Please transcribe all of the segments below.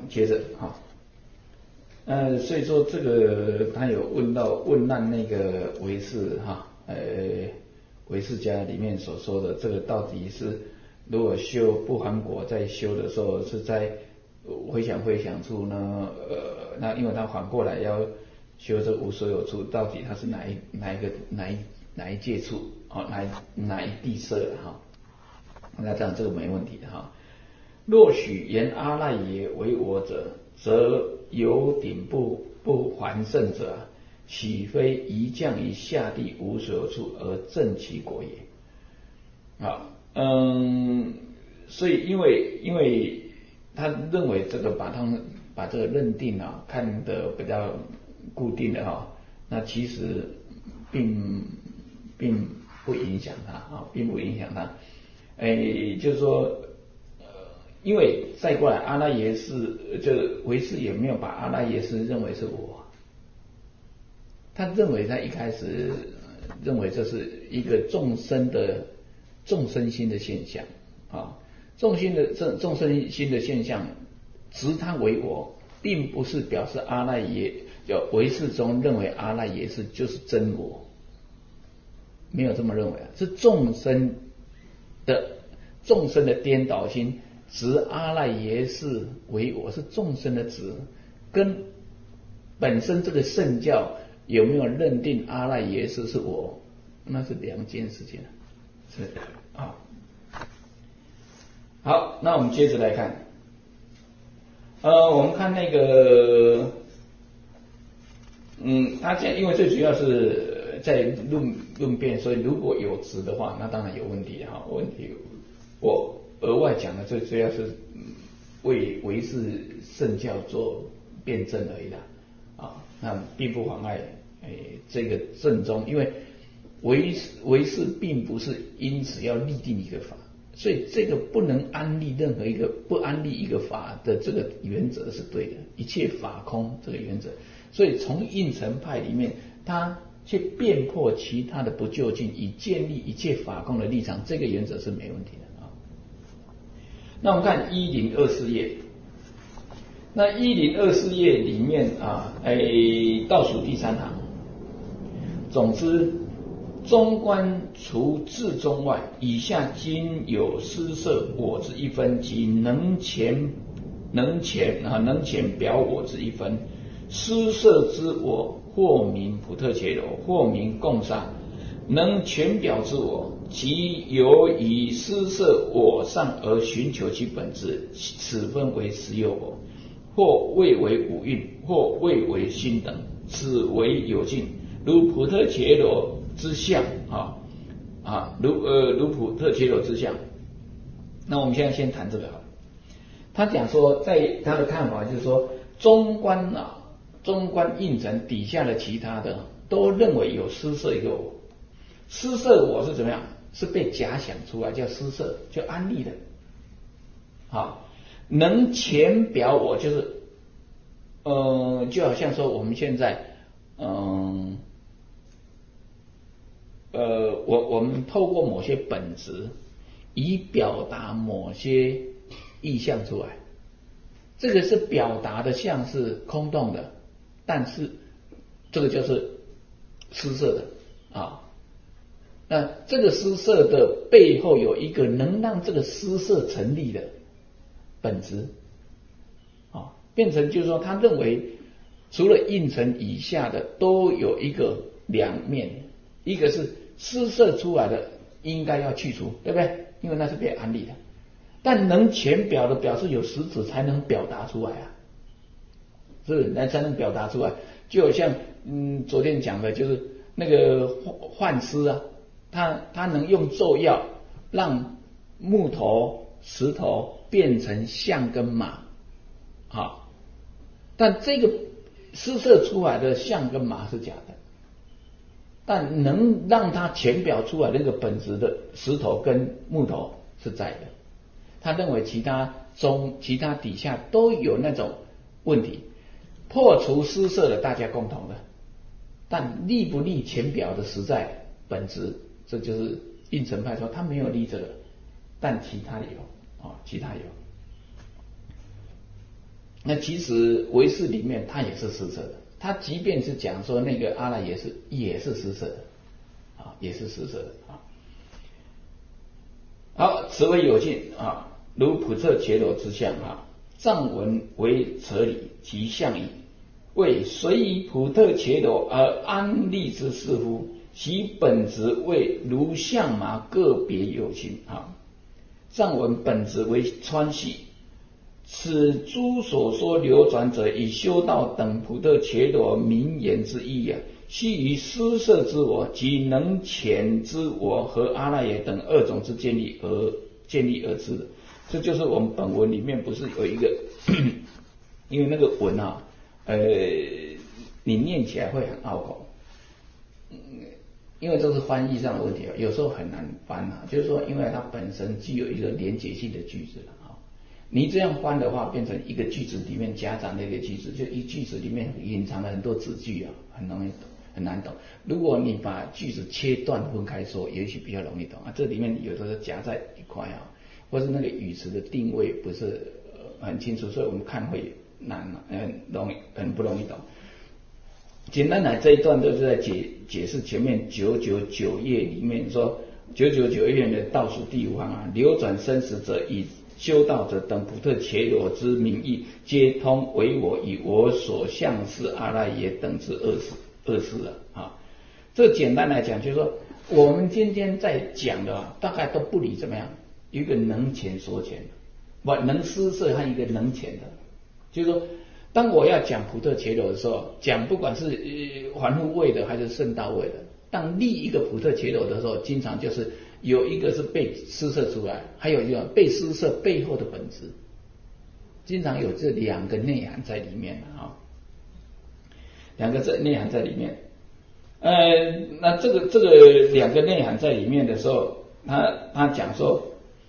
接着所以说这个他有问难那个唯识唯识家里面所说的这个到底是如果修不还果在修的时候是在回想处呢？那因为他反过来要修这无所有处，到底它是哪一界处哪一地色那这样这个没问题的若许言阿赖耶为我者，则有顶不还胜者，岂非移降于下地无所有处而证其果也？所以因为他认为这个把这个认定看得比较固定的那其实并不影响他并不影响他。就是说因为再过来阿赖耶识，这唯识也没有把阿赖耶识认为是我，他认为他一开始认为这是一个众生心的现象众生心的现象，执它为我，并不是表示阿赖耶唯识中认为阿赖耶识就是真我，没有这么认为是众生的颠倒心，执阿赖耶识为我，是众生的执，跟本身这个圣教有没有认定阿赖耶识是我，那是两件事情。是好，那我们接着来看，我们看那个，他这样，因为最主要是在论辩，所以如果有执的话，那当然有问题我额外讲的最主要是为唯识圣教做辩证而已那并不妨碍这个正宗，因为唯识并不是因此要立定一个法，所以这个不能安立任何一个不安立一个法的这个原则是对的，一切法空这个原则。所以从应成派里面，他去辩破其他的不究竟，以建立一切法空的立场，这个原则是没问题的那我们看1024页，那1024页里面倒数第3行，总之中观除自中外，以下今有施设我之一分，及能前表我之一分。施设之我，或名普特伽罗，或名共萨；能全表之我，即由以施设我上而寻求其本质，此分为实有我，或谓为五蕴，或谓为心等，此为有尽，如普特伽罗之相如普特伽罗之相。那我们现在先谈这个好了。他讲说，在他的看法就是说，中观应成底下的其他的都认为有施设一个我，施设我是怎么样？是被假想出来，叫施设，就安立的。能前表我就是就好像说我们现在我们透过某些本质以表达某些意象出来，这个是表达的像是空洞的，但是这个就是施设的那这个施设的背后有一个能让这个施设成立的本质变成就是说他认为除了应成以下的都有一个两面，一个是施设出来的应该要去除，对不对？因为那是被安立的，但能前表的表示有实质才能表达出来是才能表达出来。就好像昨天讲的就是那个幻师他能用咒药让木头石头变成象跟马但这个施设出来的象跟马是假的，但能让它前表出来的那个本质的石头跟木头是在的。他认为其他底下都有那种问题，破除施设的大家共同的，但立不立前表的实在本质，这就是应成派说他没有立这个，但其他有其他有那其实唯识里面它也是施舍的，它即便是讲说那个阿赖也是施舍的啊，也是施舍的啊。好，此为有尽啊，如普彻伽罗之相啊，藏文为扯理，其相矣。为随以普特伽罗而安立之是乎？其本质为如相麻个别有情啊。藏文本质为川系，此诸所说流转者，以修道等普特伽罗名言之意啊。系于施舍之我及能遣之我和阿赖耶等二种之建立而知的。这就是我们本文里面不是有一个，因为那个文啊，你念起来会很拗口，因为这是翻译上的问题啊，有时候很难翻啊。就是说，因为它本身具有一个连结性的句子啊，你这样翻的话，变成一个句子里面夹杂那个句子，就一句子里面隐藏了很多子句啊，很容易懂。很难懂。如果你把句子切断分开说，也许比较容易懂啊。这里面有的是夹在一块啊，或是那个语词的定位不是很清楚，所以我们看会难，很不容易懂。简单来，这一段都是在解释前面999页里面说999页的倒数第5行啊，流转生死者以修道者等普特伽罗之名义，皆通为我以我所相是阿赖耶等之二事了啊。这简单来讲，就是说我们今天在讲的大概都不离怎么样，一个能遣所遣，不能施舍和一个能遣的，就是说，当我要讲普特伽罗的时候，讲不管是凡夫位的还是圣道位的，当立一个普特伽罗的时候，经常就是有一个是被施舍出来，还有一个被施舍背后的本质，经常有这两个内涵在里面啊。两个内涵在里面，那这个两个内涵在里面的时候，他讲说，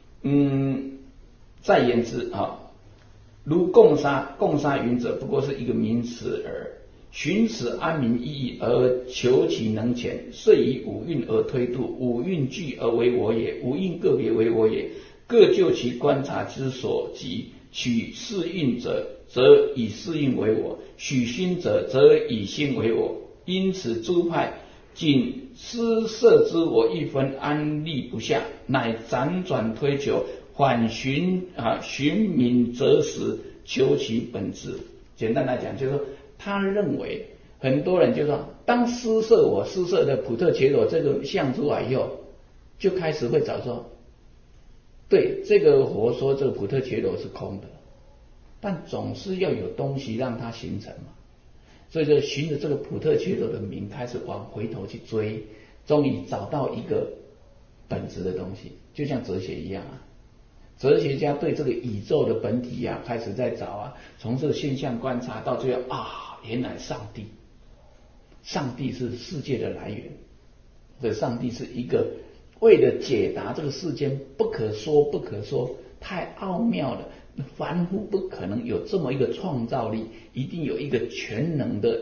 再言之啊，如共杀云者，不过是一个名词耳，寻此安民意义而求其能遣，遂以五蕴而推度，五蕴俱而为我也，五蕴个别为我也，各就其观察之所及，取适应者则以适应为我，许心者则以心为我。因此诸派仅施舍之我一分安立不下，乃辗转推求，反寻觅择实，求其本质。简单来讲，就是说他认为很多人就说，当施舍的普特伽罗这个相出来以后，就开始会找说，对这个佛说这个普特伽罗是空的，但总是要有东西让它形成嘛，所以就循着这个普特伽罗的名开始往回头去追，终于找到一个本质的东西，就像哲学一样啊。哲学家对这个宇宙的本体啊开始在找啊，从这个现象观察到最后啊，原来上帝是世界的来源，这上帝是一个为了解答这个世间不可说太奥妙了，凡夫不可能有这么一个创造力，一定有一个全能者，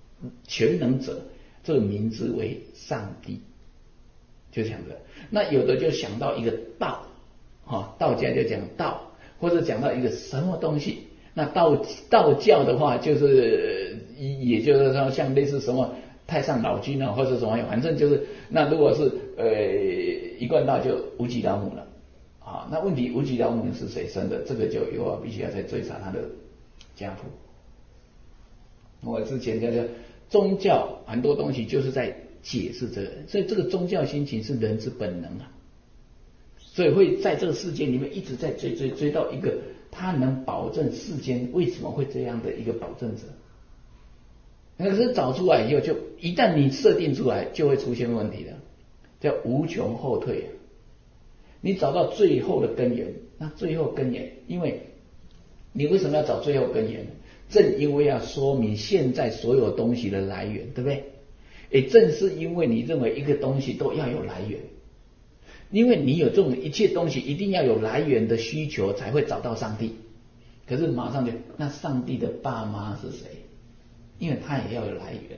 这个名字为上帝，就想着。那有的就想到一个道，道家就讲道，或者讲到一个什么东西。那道教的话，就是也就是说像类似什么太上老君啊，或者什么，反正就是那如果是一贯道就无极老母了。那问题无极老母是谁生的？这个就必须要再追查他的家谱。我之前讲宗教很多东西就是在解释这个，所以这个宗教心情是人之本能啊，所以会在这个世界里面一直在追到一个他能保证世间为什么会这样的一个保证者。可是找出来以后，就一旦你设定出来，就会出现问题了，叫无穷后退。你找到最后的根源，那最后根源，因为你为什么要找最后根源？正因为要说明现在所有东西的来源，对不对？正是因为你认为一个东西都要有来源，因为你有这种一切东西一定要有来源的需求，才会找到上帝。可是马上就，那上帝的爸妈是谁？因为他也要有来源。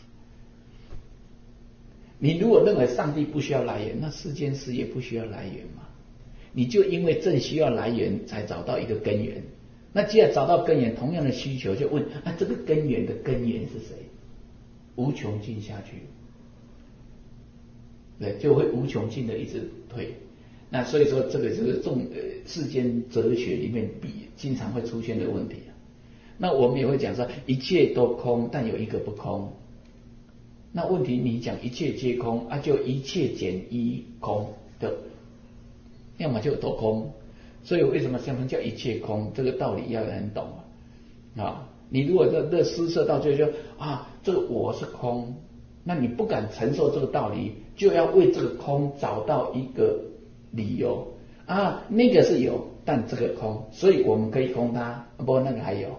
你如果认为上帝不需要来源，那世间事也不需要来源嘛？你就因为正需要来源，才找到一个根源， 那既然找到根源，同样的需求就问啊，这个根源的根源是谁？无穷尽下去，对，就会无穷尽的一直推。那所以说，这个就是世间哲学里面经常会出现的问题。那我们也会讲说，一切都空，但有一个不空。那问题你讲一切皆空啊，就一切减一空的，要么就都空。所以为什么什么叫一切空？这个道理要很懂啊。你如果这施设到最后就啊，这个我是空，那你不敢承受这个道理，就要为这个空找到一个理由啊，那个是有，但这个空，所以我们可以空它，不，那个还有，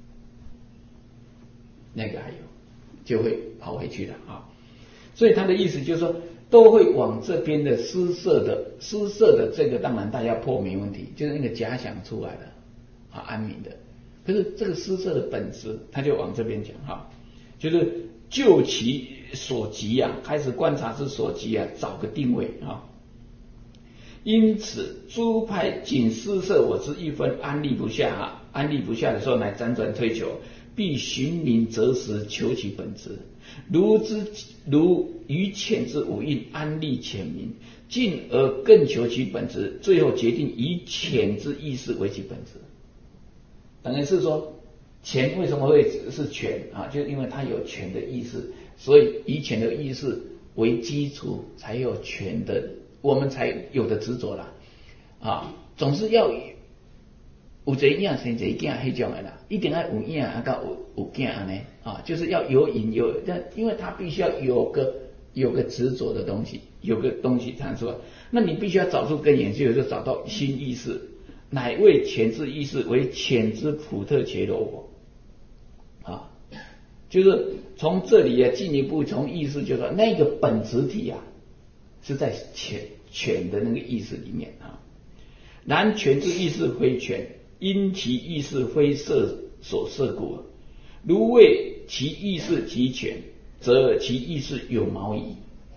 那个还有，就会跑回去了啊。所以他的意思就是说，都会往这边的施设的这个，当然大家破没问题，就是那个假想出来的啊，安民的。可是这个施设的本质，他就往这边讲哈，就是就其所及啊，开始观察之所及啊，找个定位啊。因此诸派仅施设我之一分，安立不下啊，安立不下的时候，乃辗转推求，必寻名择实，求其本质。如于浅之五蕴，安立浅名，进而更求其本质，最后决定以浅之意识为其本质。等于是说，浅为什么会是浅啊？就因为它有浅的意识，所以以浅的意识为基础，才有浅的，我们才有的执着啦啊！总是要有一个影生一个囝迄种的啦，一定要有影啊，到有囝安尼啊，就是要有影有，因为它必须要有个执着的东西，有个东西产出来，那你必须要找出根源，就找到新意识。乃为浅之意识为浅之普特伽罗我啊，就是从这里啊进一步从意识就说那个本质体啊是在浅的那个意识里面啊。然浅之意识非浅，因其意识非色所摄故，如为其意识极浅，则其意识有毛矣。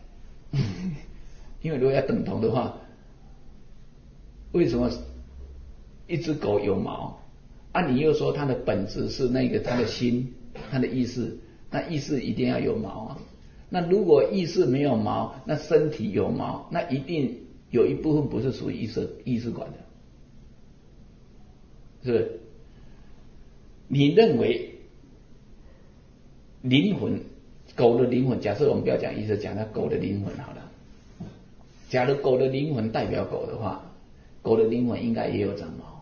因为如果要等同的话，为什么一只狗有毛啊？你又说它的本质是那个它的心，它的意识，那意识一定要有毛啊。那如果意识没有毛，那身体有毛，那一定有一部分不是属于意识管的，是不是？你认为灵魂，狗的灵魂，假设我们不要讲意识，讲它狗的灵魂好了。假如狗的灵魂代表狗的话，狗的灵魂应该也有长毛。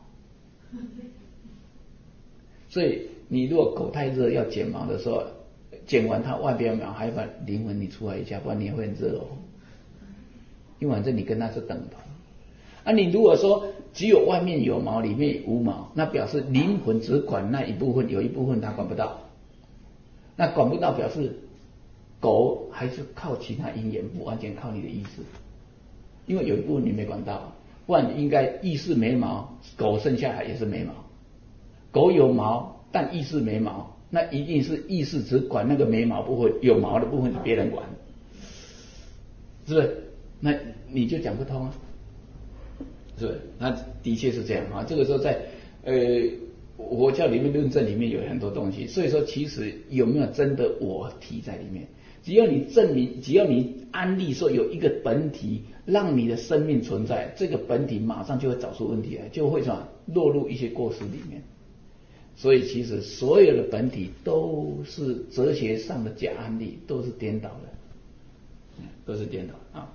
所以你如果狗太热要剪毛的时候，剪完它外边毛，还把灵魂你出来一下，不然你也会很热哦。因为反正你跟它是等同啊。你如果说只有外面有毛，里面无毛，那表示灵魂只管那一部分，有一部分它管不到。那管不到表示狗还是靠其他因缘，不完全靠你的意识，因为有一部分你没管到。不然应该意识没毛，狗生下来也是没毛。狗有毛，但意识没毛，那一定是意识只管那个没毛部分，有毛的部分是别人管，是不是？那你就讲不通啊，是不是？那的确是这样啊。这个时候在佛教里面论证里面有很多东西，所以说其实有没有真的我体在里面？只要你证明，只要你安立说有一个本体让你的生命存在，这个本体马上就会找出问题来，就会什么落入一些过失里面。所以其实所有的本体都是哲学上的假安立，都是颠倒的，都是颠倒啊。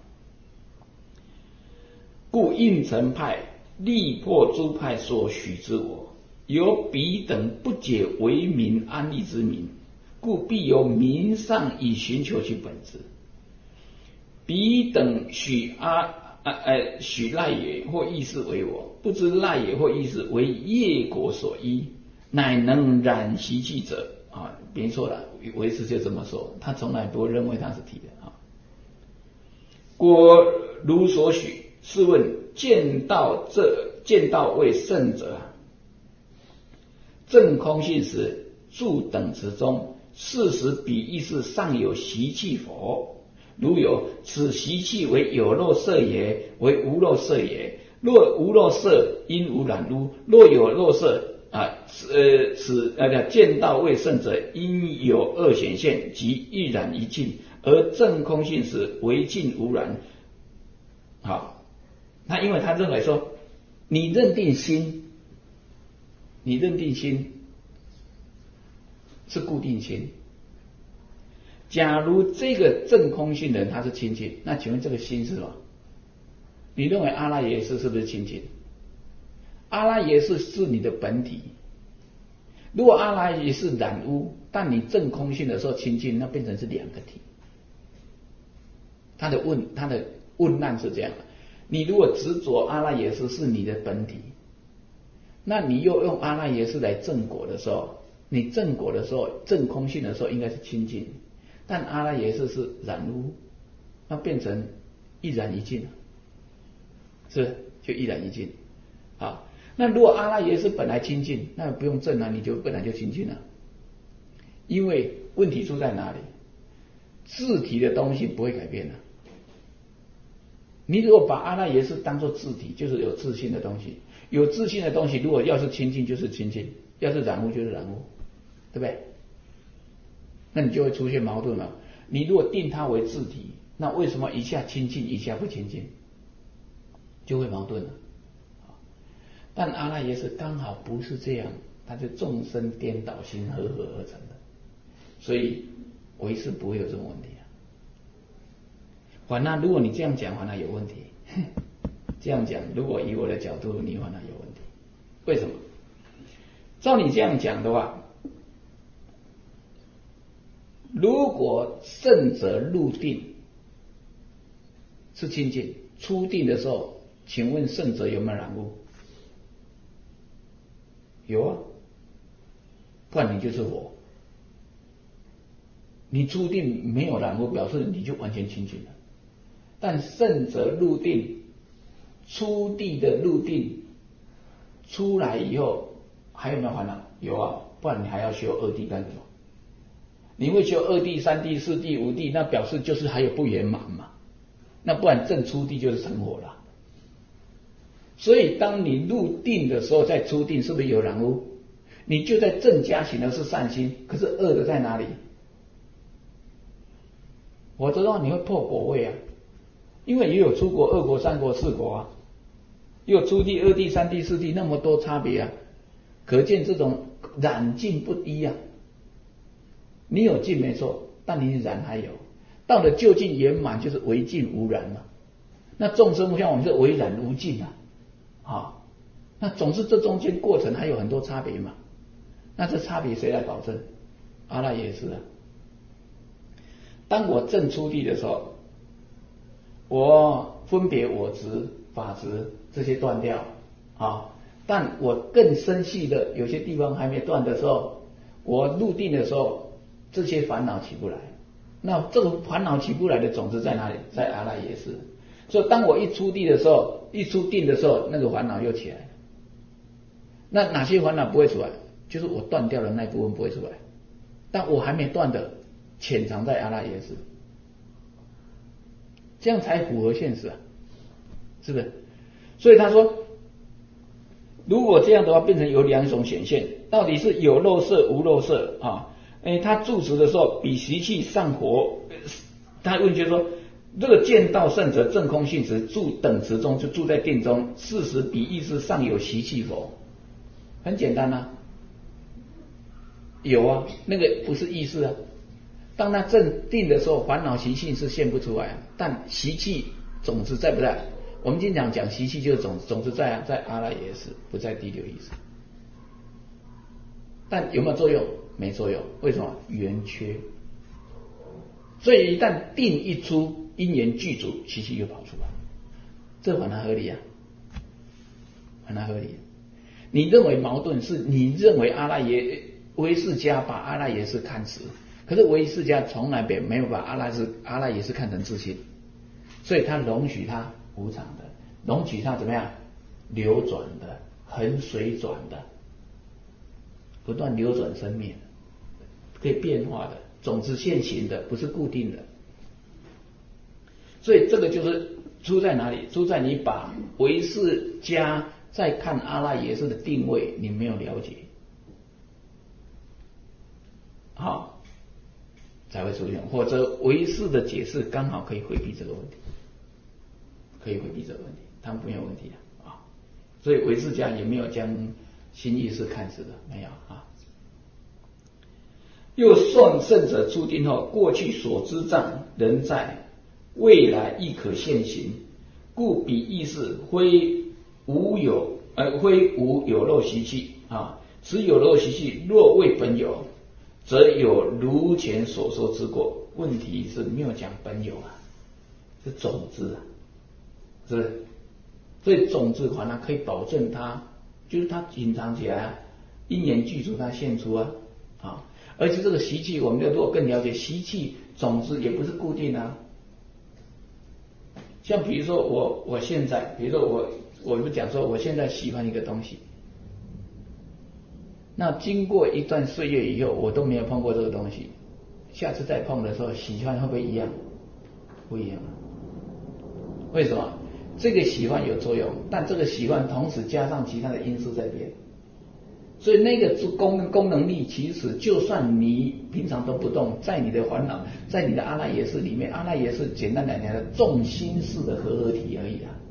故应成派力破诸派所许之我，由彼等不解为名安立之名，故必由名上以寻求其本质。彼等许赖也或意识为我，不知赖也或意识为业果所依，乃能染习气者啊。别说了，唯识就这么说，他从来不会认为他是体的啊。果如所许，试问见道为圣者，证空性时，住等持中，事实彼意识尚有习气否？如有，此习气为有漏色也，为无漏色也。若无漏色，因无染污；若有漏色， 见道未圣者，因有二显现，即一染一净，而证空性时为净无染。好，那因为他认为说，你认定心是固定心。假如这个证空性人他是清净，那请问这个心是什么？你认为阿赖耶识是不是清净？阿赖耶识是你的本体。如果阿赖耶识染污，但你证空性的时候清净，那变成是两个体。他的问难是这样的：你如果执着阿赖耶识是你的本体，那你又用阿赖耶识来证果的时候，你证果的时候证空性的时候应该是清净，但阿赖耶识是染污，那变成一染一净，是就一染一净。好，那如果阿赖耶识本来清净，那不用证啊，你就本来就清净了。因为问题出在哪里？自体的东西不会改变的。你如果把阿赖耶识当作自体，就是有自性的东西，有自性的东西，如果要是清净就是清净，要是染污就是染污，对不对？那你就会出现矛盾了。你如果定它为自体，那为什么一下清净一下不清净？就会矛盾了。但阿赖耶识刚好不是这样，它是众生颠倒心合而成的，所以唯识不会有这种问题啊。反而如果你这样讲，反而有问题。这样讲，如果以我的角度，你反而有问题。为什么？照你这样讲的话，如果圣者入定是清净，出定的时候，请问圣者有没有染污？有啊，不然你就是佛。你出定没有染污，表示你就完全清净了。但圣者入定，出地的入定，出来以后还有没有烦恼？有啊，不然你还要修二谛干什么？你会修二谛、三谛、四谛、五谛，那表示就是还有不圆满嘛。那不然正出地就是成佛了。所以当你入定的时候，再出定是不是有染污？你就在正加行的是善心，可是恶的在哪里？我知道你会破果位啊，因为也有出国、二国、三国、四国啊，也有出地、二地、三地、四地，那么多差别啊，可见这种染净不一啊。你有净没错，但你染还有，到了究竟圆满就是唯净无染嘛。那众生像我们是唯染无净啊，那总是这中间过程还有很多差别嘛。那这差别谁来保证？阿赖耶识啊。当我正出地的时候，我分别我执、法执这些断掉啊，但我更深细的有些地方还没断的时候，我入定的时候，这些烦恼起不来。那这个烦恼起不来的种子在哪里？在阿赖耶识。所以当我一出地的时候，一出定的时候，那个烦恼又起来了。那哪些烦恼不会出来？就是我断掉的那部分不会出来，但我还没断的潜藏在阿赖耶识，这样才符合现实啊，是不是？所以他说，如果这样的话，变成有两种显现，到底是有漏色无漏色啊？他住持的时候比习气上活，他问就是说，这个见道圣者证空性时住等持中，就住在定中，事实比意识上有习气否？很简单啊，有啊，那个不是意识啊。当他正定的时候，烦恼习气是现不出来，但习气种子在不在？我们经常讲习气就是种子，种子在啊，在阿赖耶识，不在第六意识。但有没有作用？没作用。为什么？圆缺。所以一旦定一出，因缘具足，习气又跑出来，这反而合理啊，反而合理。你认为矛盾是你认为唯识家把阿赖耶识看死，可是唯识家从来没有把阿赖耶识看成自性，所以他容许它无常的，容许它怎么样流转的、横水转的，不断流转生灭，可以变化的，种子现行的，不是固定的。所以这个就是出在哪里？出在你把唯识家在看阿赖耶识的定位，你没有了解，好，才会出现，或者唯识的解释刚好可以回避这个问题，可以回避这个问题，他们没有问题的啊。所以唯识家也没有将心意识看死的，没有啊。又算圣者出定后，过去所知障仍在，未来亦可现行，故彼意识非无有漏习气啊。此有漏习气若为本有，则有如前所说之过。问题是没有讲本有啊，是种子啊，是不是？所以种子环可以保证它，就是它隐藏起来啊，因缘具足它现出啊。而且这个习气，我们要如果更了解习气种子也不是固定啊。像比如说我现在，比如说我们讲说我现在喜欢一个东西，那经过一段岁月以后，我都没有碰过这个东西，下次再碰的时候，喜欢会不会一样？不一样。为什么？这个喜欢有作用，但这个喜欢同时加上其他的因素在变。所以那个功能力，其实就算你平常都不动，在你的烦恼，在你的阿赖耶识里面，阿赖耶识简单来讲的重心式的合合体而已啊。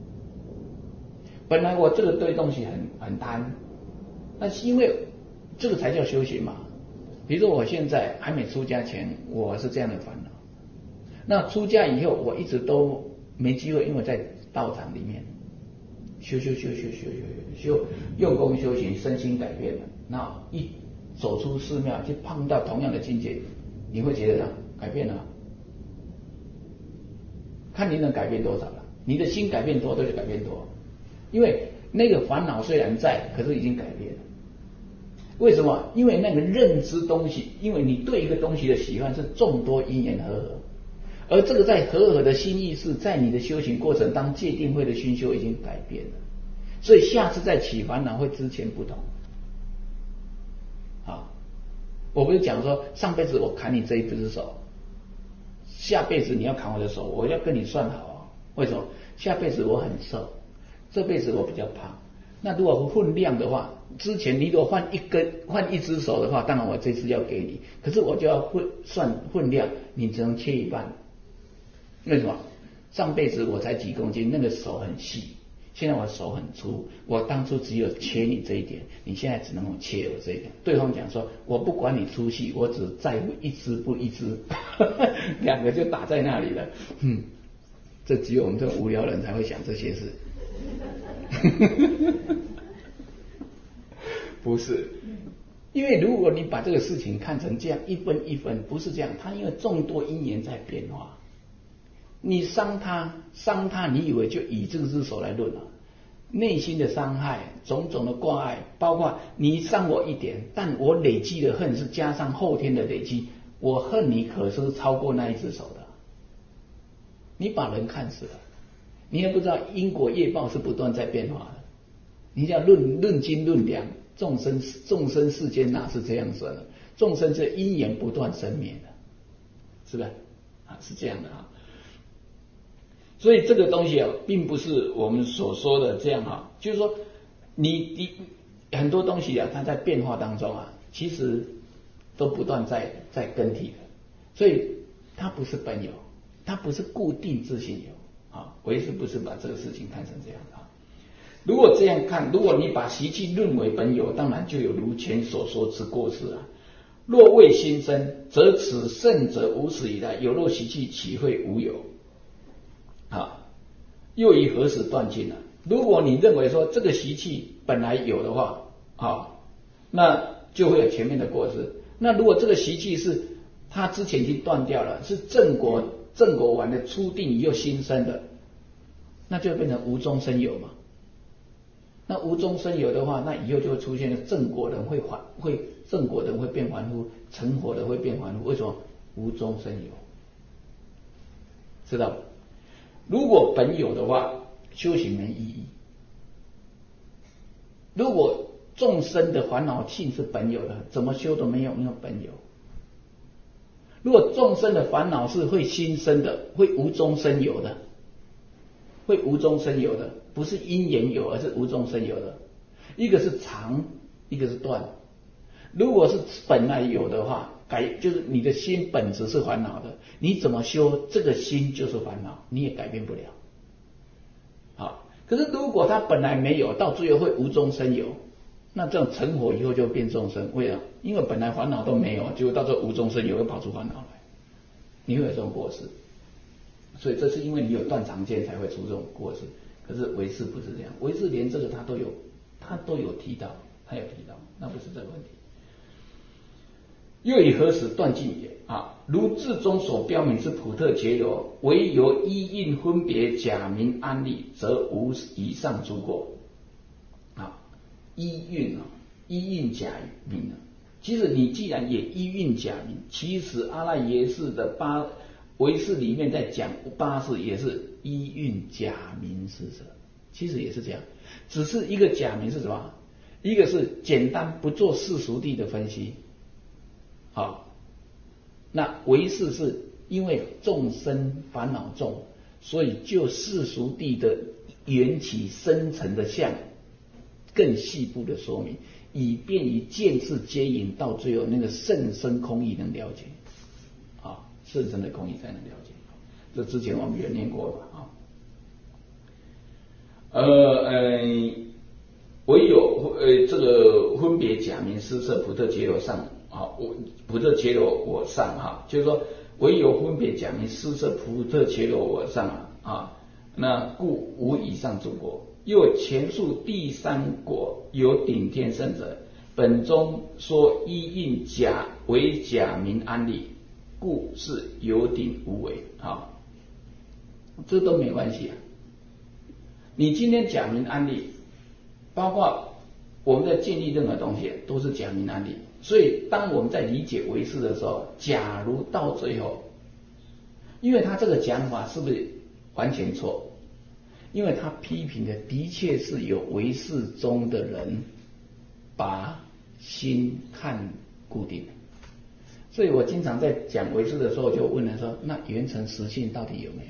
本来我这个对东西很贪，那是因为这个才叫修行嘛。比如说我现在还没出家前，我是这样的烦恼，那出家以后，我一直都没机会，因为在道场里面修，用功修行，身心改变了。那一走出寺庙，去碰到同样的境界，你会觉得改变了，看你能改变多少了。你的心改变多，都是改变多，因为那个烦恼虽然在，可是已经改变了。为什么？因为那个认知东西，因为你对一个东西的喜欢是众多因缘和合，而这个在和合的心意识，在你的修行过程当戒定慧的熏修已经改变了，所以下次再起烦恼会之前不同。好，我不是讲说上辈子我砍你这一只手，下辈子你要砍我的手，我要跟你算好啊。为什么？下辈子我很瘦，这辈子我比较胖。那如果分量的话，之前你如果换一只手的话，当然我这次要给你，可是我就要算分量，你只能切一半。为什么？上辈子我才几公斤，那个手很细，现在我手很粗，我当初只有切你这一点，你现在只能够切我这一点。对方讲说，我不管你粗细，我只在乎一只不一只，两个就打在那里了。这只有我们这种无聊人才会想这些事。不是，因为如果你把这个事情看成这样一分一分，不是这样，它因为众多因缘在变化。你伤他，你以为就以这只手来论了？内心的伤害，种种的挂碍，包括你伤我一点，但我累积的恨是加上后天的累积，我恨你可是超过那一只手的。你把人看死了，你也不知道因果业报是不断在变化的。你要论斤论两，众生世间哪是这样算的？众生是因缘不断生灭的，是不是？是这样的啊。所以这个东西并不是我们所说的这样就是说你很多东西它在变化当中其实都不断在更替的，所以它不是本有，它不是固定自性有唯识不是把这个事情看成这样的。如果这样看，如果你把习气论为本有，当然就有如前所说之过失若未心生，则此圣者无始以来有漏习气岂会无有？又以何时断尽如果你认为说这个习气本来有的话那就会有前面的过失。那如果这个习气是他之前已经断掉了，是正果完的初定又新生的，那就变成无中生有嘛。那无中生有的话，那以后就会出现正果人正果人会变凡夫，成果的会变凡夫。为什么？无中生有，知道？如果本有的话，修行没意义。如果众生的烦恼性是本有的，怎么修都没有本有。如果众生的烦恼是会新生的，会无中生有的， 会无中生有的，不是因缘有，而是无中生有的。一个是长，一个是断。如果是本来有的话，就是你的心本质是烦恼的，你怎么修这个心就是烦恼，你也改变不了。好，可是如果它本来没有，到最后会无中生有，那这种成佛以后就变众生。为什么？因为本来烦恼都没有，结果到最后无中生有，又跑出烦恼来，你会有这种过失。所以这是因为你有断常见才会出这种过失。可是唯识不是这样，唯识连这个他都有提到，那不是这个问题。又以何时断尽也？如字中所标明之普特伽罗，唯由依印分别假名安立，则无以上诸过。依印假名，其实你既然也依印假名，其实阿赖耶识的唯识里面在讲八识也是依印假名施舍，其实也是这样，只是一个假名是什么？一个是简单不做世俗谛的分析。好，那唯识是因为众生烦恼重，所以就世俗谛的缘起深层的相更细部的说明，以便于见智接引，到最后那个甚深空义能了解。甚深的空义才能了解。这之前我们也念过了。唯有这个分别假名施设普特伽罗上，普特伽罗我上，就是说唯有分别假名施设普特伽罗我上那故无以上诸果。又前述第三果有顶天圣者，本中说依印为假名安立，故是有顶无为。这都没关系。你今天假名安立，包括我们在建立任何东西都是假名安立，所以当我们在理解唯识的时候，假如到最后，因为他这个讲法是不是完全错？因为他批评的确是有唯识中的人把心看固定，所以我经常在讲唯识的时候就问人说，那缘成实性到底有没有？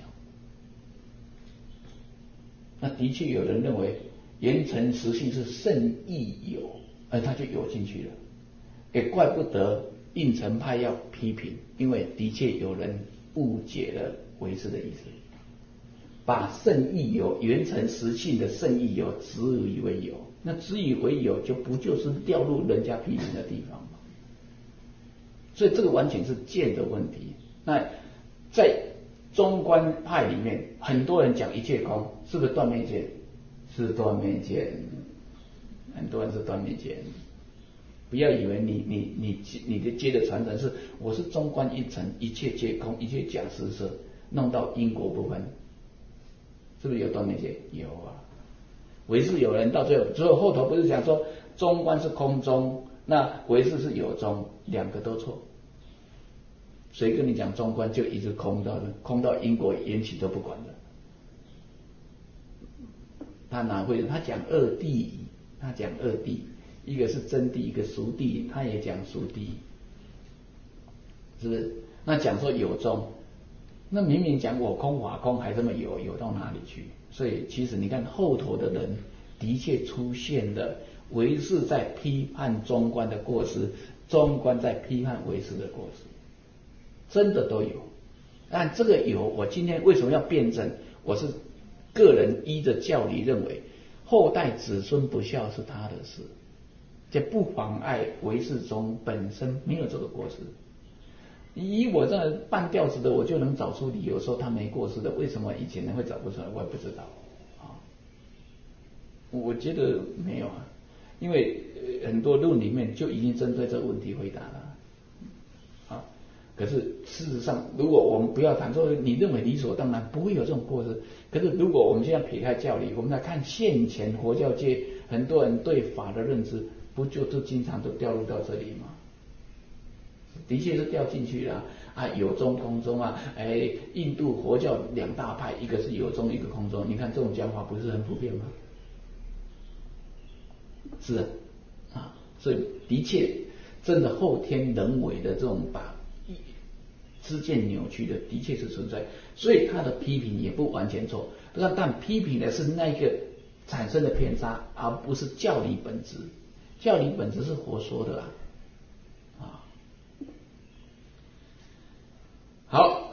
那的确有人认为缘成实性是甚亦有，而他就有进去了，也怪不得应成派要批评，因为的确有人误解了唯识的意思，把甚亦有缘成实性的甚亦有执以为有，那执以为有就不就是掉入人家批评的地方吗？所以这个完全是见的问题。那在中观派里面，很多人讲一切空，是不是断灭见？是断灭见，很多人是断灭见。不要以为你的接的传承是我是中观一层，一切皆空，一切假实色，弄到因果部分，是不是有断灭见？有啊。唯识有人到最后后头不是讲说中观是空中，那唯识是有中，两个都错。谁跟你讲中观就一直空到因果缘起都不管的？他哪会？他讲二谛，一个是真谛，一个俗谛，他也讲俗谛，是不是？那讲说有中，那明明讲我空法空，还这么有到哪里去？所以其实你看后头的人的确出现了唯识在批判中观的过失，中观在批判唯识的过失，真的都有。但这个有，我今天为什么要辩证？我是个人依着教理认为，后代子孙不孝是他的事，这不妨碍唯识中本身没有这个过失。以我这半吊子的，我就能找出理由说他没过失的，为什么以前人会找不出来？我也不知道我觉得没有因为很多论里面就已经针对这个问题回答了可是事实上，如果我们不要谈说你认为理所当然不会有这种过失，可是如果我们现在撇开教理，我们来看现前佛教界很多人对法的认知，不就经常都掉入到这里吗？的确是掉进去了有中空中印度佛教两大派，一个是有中，一个空中，你看这种讲法不是很普遍吗？是所以的确真的后天人为的这种把知见扭曲的，的确是存在，所以他的批评也不完全错，但批评的是那个产生的偏差，而不是教理本质。教理本质是佛说的啊。好，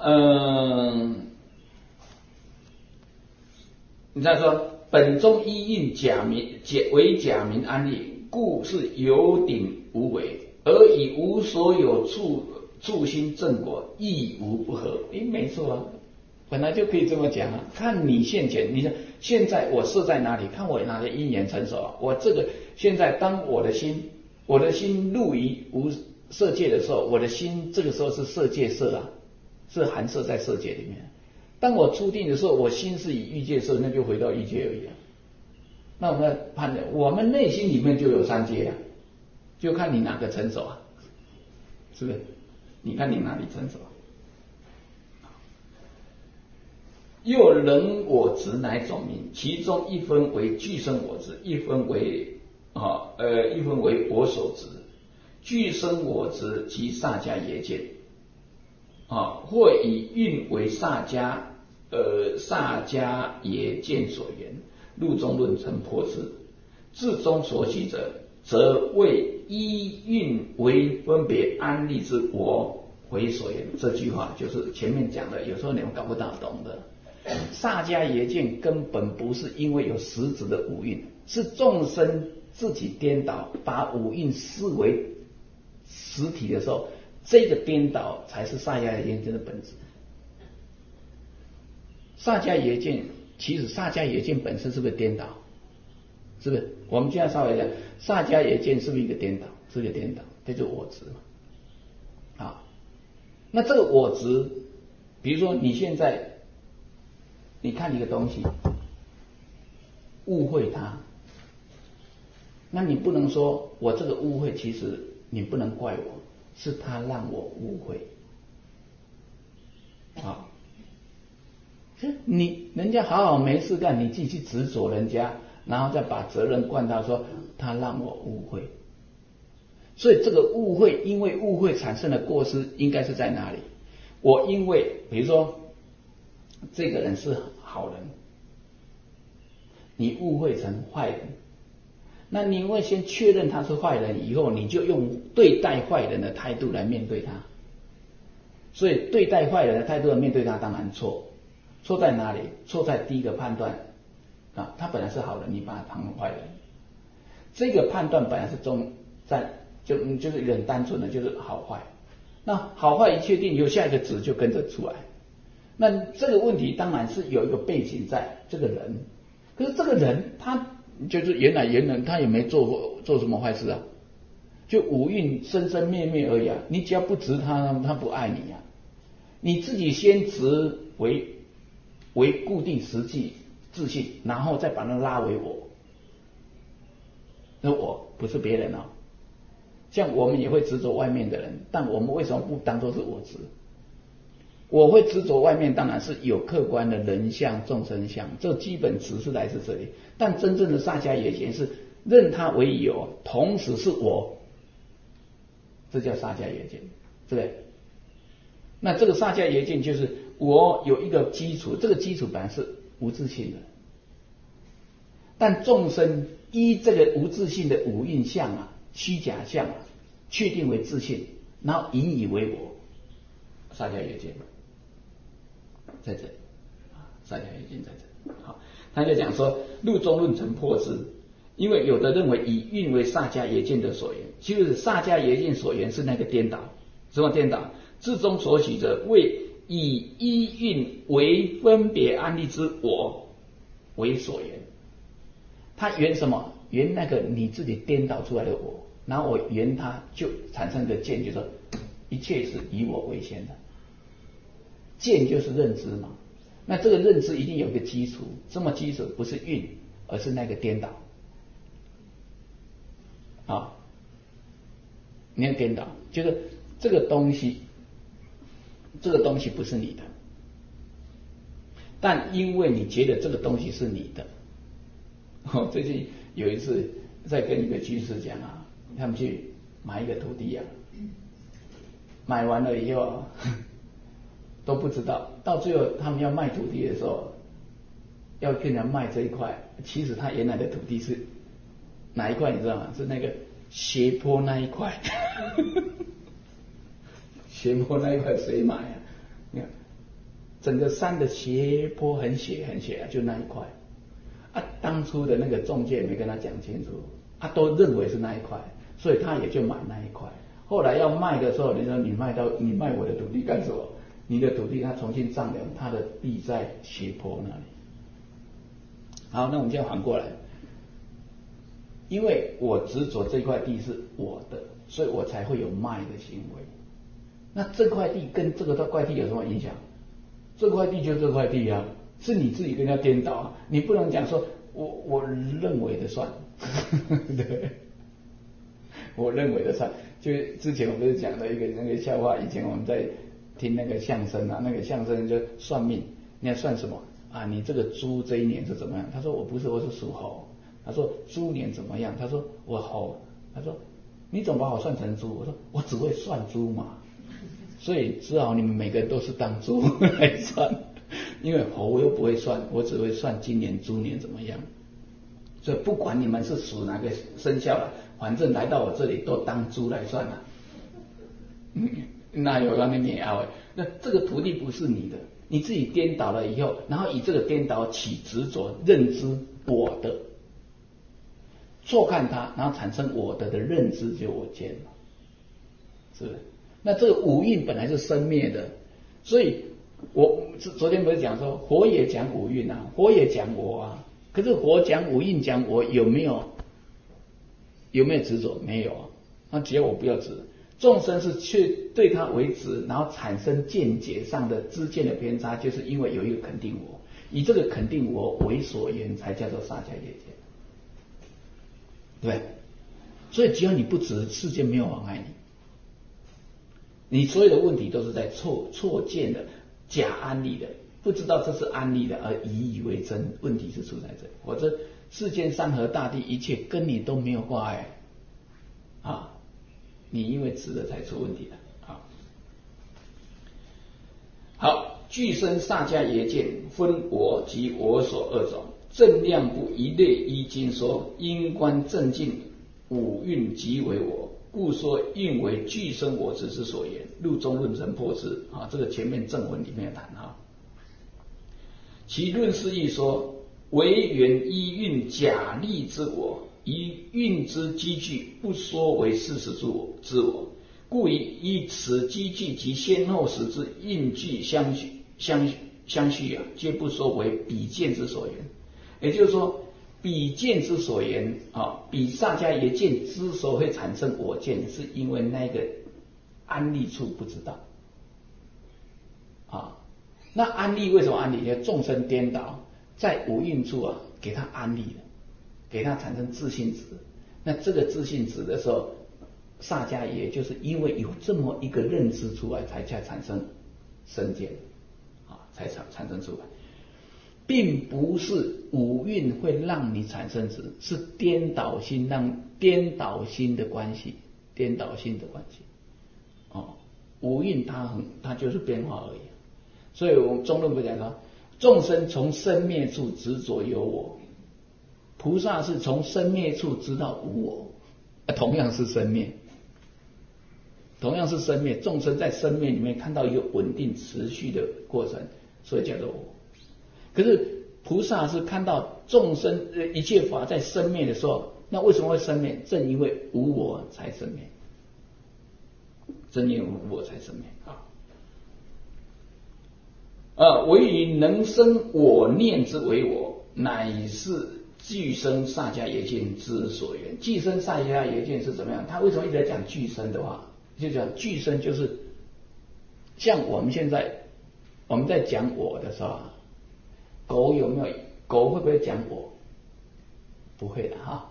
你再说，本宗依运为假名安立，故是有顶无为，而以无所有处心正果，亦无不合。没错啊，本来就可以这么讲啊。看你现前，你现在我设在哪里？看我哪里因缘成熟啊。我这个现在当我的心入于无色界的时候，我的心这个时候是色界色啊，是含摄在色界里面。当我出定的时候，我心是以欲界色，那就回到欲界而已啊。那我们判断，我们内心里面就有三界啊，就看你哪个成熟啊，是不是？你看你哪里成熟啊？又人我执乃种名，其中一分为具生我执，一分为我所执。具生我执即萨迦耶见或以运为萨迦耶见所言，入中论成破之。至中所起者，则为依运为分别安立之我为所言。这句话就是前面讲的，有时候你们搞不大懂的。萨迦耶见根本不是因为有实质的五蕴，是众生自己颠倒，把五蕴视为实体的时候，这个颠倒才是萨迦耶见的本质。萨迦耶见，其实萨迦耶见本身是不是颠倒？是不是？我们现在稍微讲，萨迦耶见是不是一个颠倒？是一个颠倒，这就是我执嘛。那这个我执，比如说你现在你看一个东西，误会它，那你不能说我这个误会，其实你不能怪我，是他让我误会人家好好没事干，你自己去执着人家，然后再把责任灌到说他让我误会。所以这个误会，因为误会产生的过失应该是在哪里？我因为比如说这个人是好人，你误会成坏人，那你会先确认他是坏人以后，你就用对待坏人的态度来面对他。所以对待坏人的态度来面对他当然错。错在哪里？错在第一个判断他本来是好人，你把他当成坏人。这个判断本来是就是一个很单纯的，就是好坏。那好坏一确定以后，下一个值就跟着出来。那这个问题当然是有一个背景在这个人，可是这个人他就是原来他也没做什么坏事啊，就五蕴生生灭灭而已啊。你只要不执他，他不爱你啊。你自己先执为固定实际自信，然后再把它拉为我。那我不是别人哦。像我们也会执着外面的人，但我们为什么不当作是我执？我会执着外面，当然是有客观的人相、众生相，这基本值是来自这里。但真正的萨迦耶见是认它为有，同时是我，这叫萨迦耶见，对不对？那这个萨迦耶见就是我有一个基础，这个基础本来是无自性的，但众生依这个无自性的五蕴相虚假相确定为自性，然后引以为我，萨迦耶见在这里萨迦耶见在这里。好，他就讲说入中论成破之，因为有的认为以蕴为萨迦耶见的所言，其实萨迦耶见所言是那个颠倒。什么颠倒？至中所起者，为以依蕴为分别安立之我为所言。他圆什么？圆那个你自己颠倒出来的我，然后我圆它，就产生个见，就是说一切是以我为先的。见就是认知嘛，那这个认知一定有一个基础，这么基础不是蕴，而是那个颠倒你看颠倒，就是这个东西不是你的，但因为你觉得这个东西是你的。最近有一次在跟一个居士讲他们去买一个土地买完了以后都不知道，到最后他们要卖土地的时候，要跟人家卖这一块，其实他原来的土地是哪一块你知道吗？是那个斜坡那一块，斜坡那一块谁买啊？你看，整个山的斜坡很斜很斜啊，就那一块啊。当初的那个中介没跟他讲清楚，他都认为是那一块，所以他也就买那一块。后来要卖的时候，你说你卖我的土地干什么？你的土地他重新丈量，他的地在斜坡那里。好，那我们现在反过来，因为我执着这块地是我的，所以我才会有卖的行为。那这块地跟这个块地有什么影响？这块地就这块地啊，是你自己跟人家颠倒啊，你不能讲说我认为的算，对，我认为的算。就之前我不是讲了一个那个笑话，以前我们在听那个相声啊，那个相声就算命，你要算什么啊？你这个猪这一年是怎么样？他说我不是，我是属猴。他说猪年怎么样？他说我猴。他说你怎么把我算成猪？我说我只会算猪嘛。所以只好你们每个人都是当猪来算，因为猴我又不会算，我只会算今年猪年怎么样。所以不管你们是属哪个生肖了，反正来到我这里都当猪来算了。那有让你碾压？那这个土地不是你的，你自己颠倒了以后，然后以这个颠倒起执着，认知我的，错看它，然后产生我的认知，就我见了，是不是？那这个五蕴本来是生灭的，所以我昨天不是讲说佛也讲五蕴啊，佛也讲我啊，可是佛讲五蕴讲我有没有执着？没有啊，那只要我不要执。众生是去对他为执，然后产生见解上的知见的偏差，就是因为有一个肯定我，以这个肯定我为所缘，才叫做萨迦耶见，对不对？所以只要你不执，世界没有妨碍你，你所有的问题都是在错见的、假安利的，不知道这是安利的而以为真，问题是出在这里。否则世间山河大地一切跟你都没有挂碍啊。你因为执了才出问题的啊。好，俱生萨迦耶见，分我及我所二种。正量部一类一经说，因观正境，五蕴即为我，故说蕴为俱生我执之所言。入中论成破之啊，这个前面正文里面谈啊。其论释义说，为缘依蕴假立之我。以蕴之积聚，不说为事实之我，故以此积聚及先后时之蕴聚相续啊，皆不说为比见之所言。也就是说，比见之所言啊，比萨迦耶见之所会产生我见，是因为那个安立处不知道啊。那安立为什么安立？因为众生颠倒，在五蕴处啊，给他安立了。给他产生自信值，那这个自信值的时候，萨迦耶就是因为有这么一个认知出来，才产生身见啊，才产生出来，并不是五蕴会让你产生值，是颠倒心的关系，哦，五蕴它就是变化而已。所以我们中论不讲说，众生从生灭处执着有我。菩萨是从生灭处知道无我，同样是生灭，众生在生灭里面看到一个稳定持续的过程，所以叫做我。可是菩萨是看到众生一切法在生灭的时候，那为什么会生灭？正因为无我才生灭，唯以能生我念之为我，乃是俱生萨迦耶见之所言。俱生萨迦耶见是怎么样？他为什么一直在讲俱生的话？就讲俱生就是像我们现在我们在讲我的时候，狗会不会讲我？不会的哈，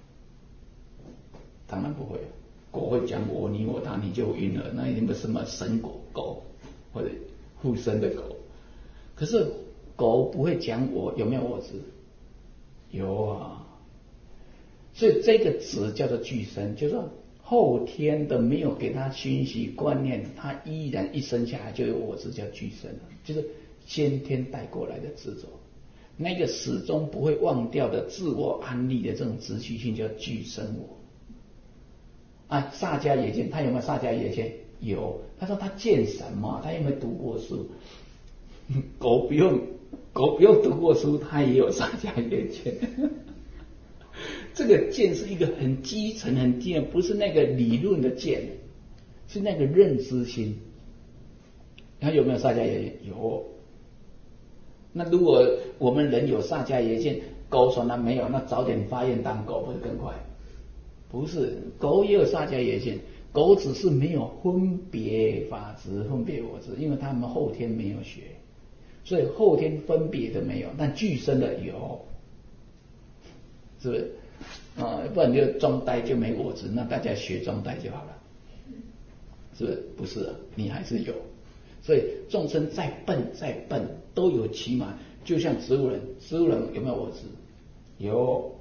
当然不会。狗会讲我、你、我、他，你就晕了，那一定不是什么神狗或者附身的狗。可是狗不会讲我，有没有我执？有啊。所以这个执叫做俱生，就是说后天的没有给他熏习观念，他依然一生下来就有我执，叫俱生，就是先天带过来的执着，那个始终不会忘掉的自我安立的这种执取性叫俱生我。萨迦耶见，他有没有萨迦耶见？有。他说他见神嘛，他有没有读过书？狗不用读过书，他也有萨迦耶见。这个见是一个很基层、很基层，不是那个理论的见，是那个认知心。他有没有萨迦耶见？有。那如果我们人有萨迦耶见，狗说那没有，那早点发愿当狗不是更快？不是，狗也有萨迦耶见，狗只是没有分别法执、分别我执，因为他们后天没有学，所以后天分别的没有，但俱生的有，是不是？不然就装呆就没我执，那大家学装呆就好了，是不是？不是啊，你还是有。所以众生再笨都有起码，就像植物人有没有我执？有。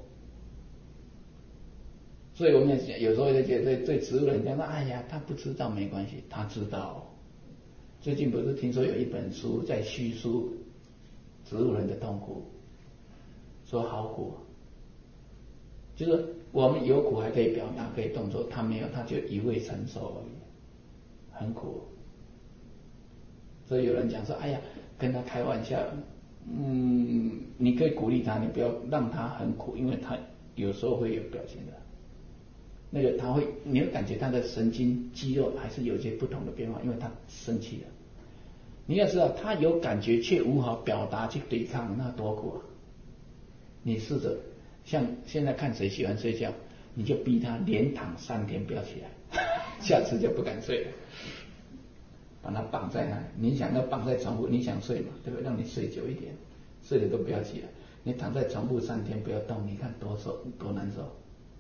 所以我们有时候就觉得对植物人讲说，哎呀，他不知道没关系，他知道。最近不是听说有一本书在叙述植物人的痛苦，说好苦，就是我们有苦还可以表达，可以动作，他没有，他就一味承受而已，很苦。所以有人讲说，哎呀，跟他开玩笑，你可以鼓励他，你不要让他很苦，因为他有时候会有表情的。那个你会感觉他的神经肌肉还是有一些不同的变化，因为他生气了。你要知道，他有感觉却无法表达去对抗，那多苦啊！你试着像现在看谁喜欢睡觉，你就逼他连躺3天不要起来，下次就不敢睡了。把他绑在那里，你想要绑在床铺，你想睡嘛，对不对？让你睡久一点，睡了都不要起来。你躺在床铺3天不要动，你看多难受。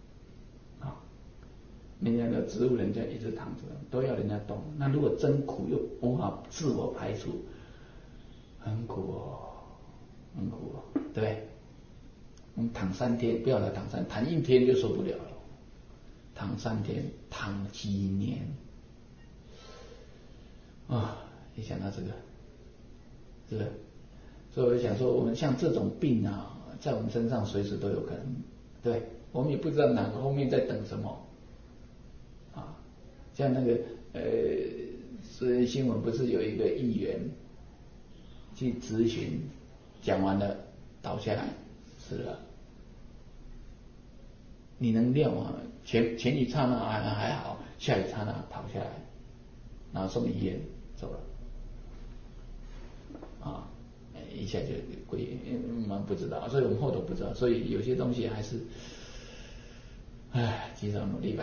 人家的植物人家一直躺着，都要人家动。那如果真苦又无法自我排除，很苦哦，很苦哦，对不对？我们躺3天，不要来躺1天就受不了了。躺3天，躺几年一想到这个，是不是？所以我就想说，我们像这种病啊，在我们身上随时都有可能，对，我们也不知道哪个后面在等什么。像那个新闻不是有一个议员去咨询，讲完了倒下来死了，你能料吗？前一刹那还好，下一刹那倒下来，然后送医院走了，一下就不知道，所以我们后头不知道，所以有些东西还是，继续努力吧，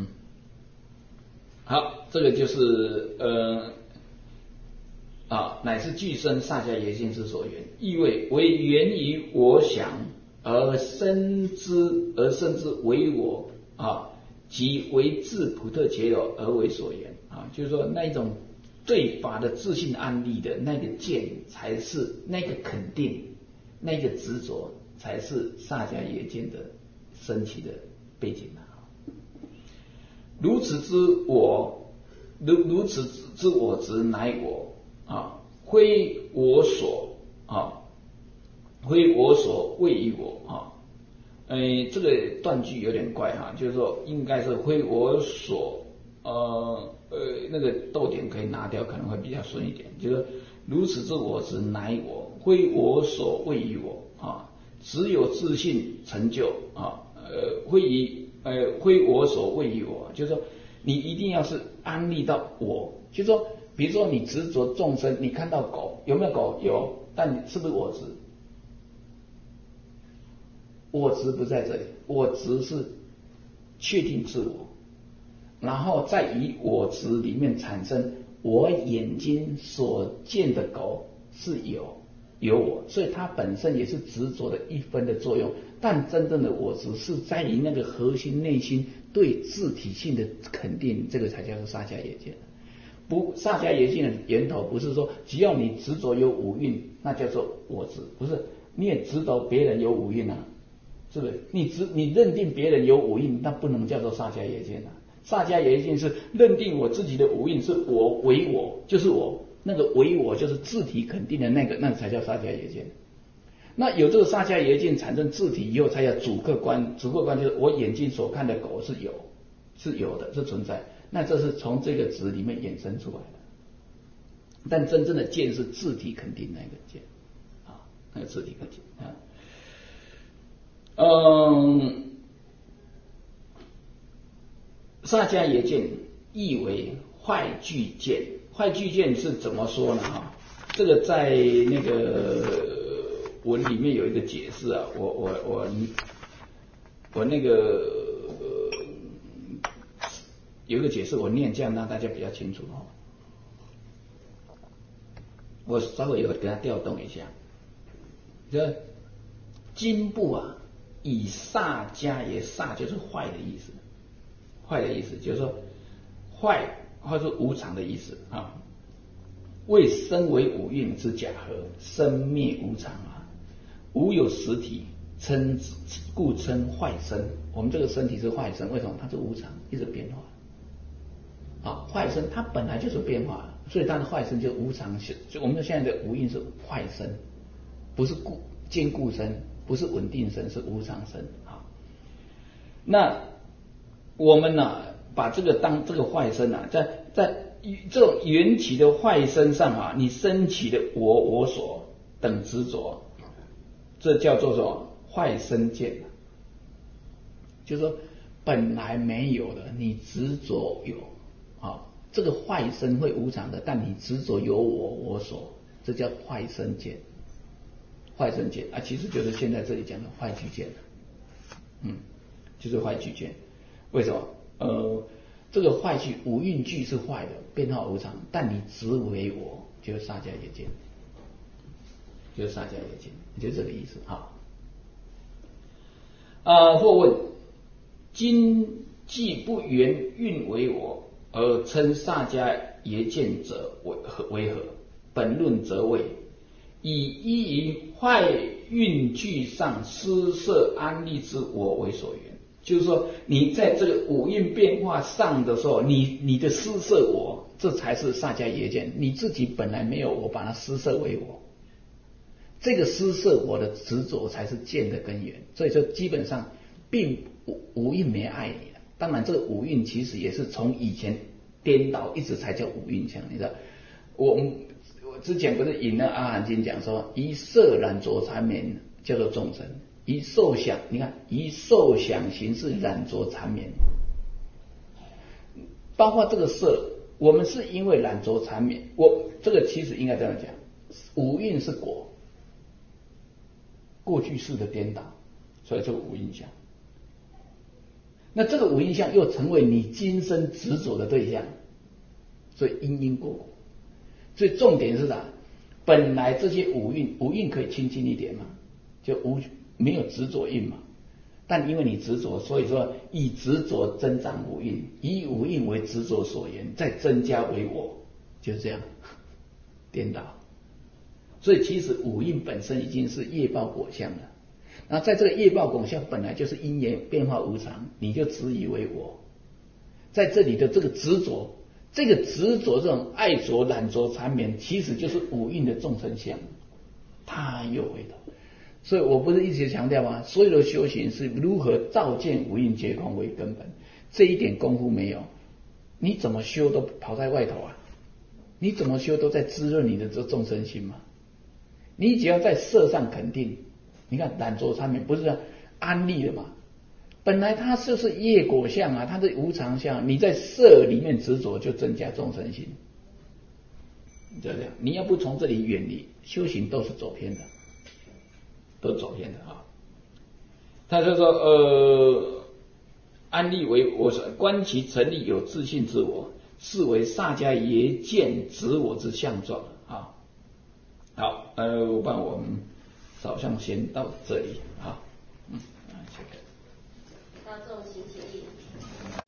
好，这个就是乃是俱生萨迦耶见之所缘，意谓为源于我想而生之为我即为自普特伽罗而为所缘就是说那一种对法的自信安立的那个见，才是那个肯定，那个执着，才是萨迦耶见的升起的背景如此之我执乃我非我所谓于我这个断句有点怪就是说应该是非我所那个逗点可以拿掉，可能会比较顺一点，就是如此之我执乃我，非我所谓于我只有自信成就非我所谓于我，就是说你一定要是安立到我，就是说比如说你执着众生，你看到狗，有没有狗？有，但是不是我执？我执不在这里，我执是确定自我，然后再以我执里面产生我眼睛所见的狗是有我，所以它本身也是执着的一分的作用，但真正的我执是在于那个核心内心对自体性的肯定，这个才叫做萨迦耶见。萨迦耶见的源头不是说只要你执着有五蕴，那叫做我执，不是，你也执着别人有五蕴是不是？你认定别人有五蕴，那不能叫做萨迦耶见萨迦耶见是认定我自己的无印是我为我，就是我那个为我就是自体肯定的那个才叫萨迦耶见。那有这个萨迦耶见产生自体以后，才叫主客观。主客观就是我眼睛所看的狗是有的，是存在。那这是从这个值里面衍生出来的。但真正的见是自体肯定那个见啊，那个自体肯定啊。萨迦耶见意为坏具见，坏具见是怎么说呢？哈，这个在那个文里面有一个解释啊，我那个有一个解释，我念这样让大家比较清楚哈。我稍微有给它调动一下，这经部啊，以萨迦耶，萨就是坏的意思。坏的意思就是说坏或者无常的意思啊。为身为五蕴之假合，生灭无常啊，无有实体，故称坏身。我们这个身体是坏身，为什么？它是无常，一直变化。啊，坏身它本来就是变化，所以它的坏身就无常。就我们现在的五蕴是坏身，不是坚固身，不是稳定身，是无常身啊。那我们呢，把这个当这个坏身啊，在这种缘起的坏身上啊，你升起的我所等执着，这叫做什么？坏身见。就是说本来没有的，你执着有啊，这个坏身会无常的，但你执着有我所，这叫坏身见。坏身见啊，其实就是现在这里讲的坏具见，就是坏具见。为什么？这个坏具五蕴具是坏的，变化无常，但你执为我，就是萨迦耶见，就是萨迦耶见，就是这个意思啊。或问：今既不原蕴为我，而称萨迦耶见者为何？本论则谓：以依于坏蕴具上施设安立之我为所缘。就是说，你在这个五蕴变化上的时候，你的施设我，这才是萨迦耶见。你自己本来没有我，把它施设为我，这个施设我的执着才是见的根源。所以说，基本上并五蕴没爱你了。当然，这个五蕴其实也是从以前颠倒，一直才叫五蕴相。你知道，我之前不是引了《阿含经》讲说，一色染着缠绵叫做众生。以受想，你看，以受想行识染着缠绵，包括这个色，我们是因为染着缠绵，这个其实应该这样讲，五蕴是果，过去式的颠倒，所以这个五蕴相。那这个五蕴相又成为你今生执着的对象，所以因果果。所以重点是啥？本来这些五蕴可以清净一点嘛，就没有执着印嘛，但因为你执着，所以说以执着增长五蕴，以五蕴为执着所缘，再增加为我，就是这样颠倒。所以其实五蕴本身已经是业报果相了，那在这个业报果相本来就是因缘变化无常，你就执以为我，在这里的这个执着，这种爱着染着缠绵，其实就是五蕴的众生相，它有味道。所以我不是一直强调吗？所有的修行是如何照见五蕴皆空为根本，这一点功夫没有，你怎么修都跑在外头啊！你怎么修都在滋润你的这众生心嘛。你只要在色上肯定，你看染着缠绵不是安立的嘛？本来它就是业果相啊，它是无常相，你在色里面执着就增加众生心，就这样。你要不从这里远离，修行都是走偏的。都走偏的啊！他就说，安立为我所观其成立有自信之我，是为萨迦耶见执我之相状啊。好，我们早上先到这里啊，谢谢。 大众请起立。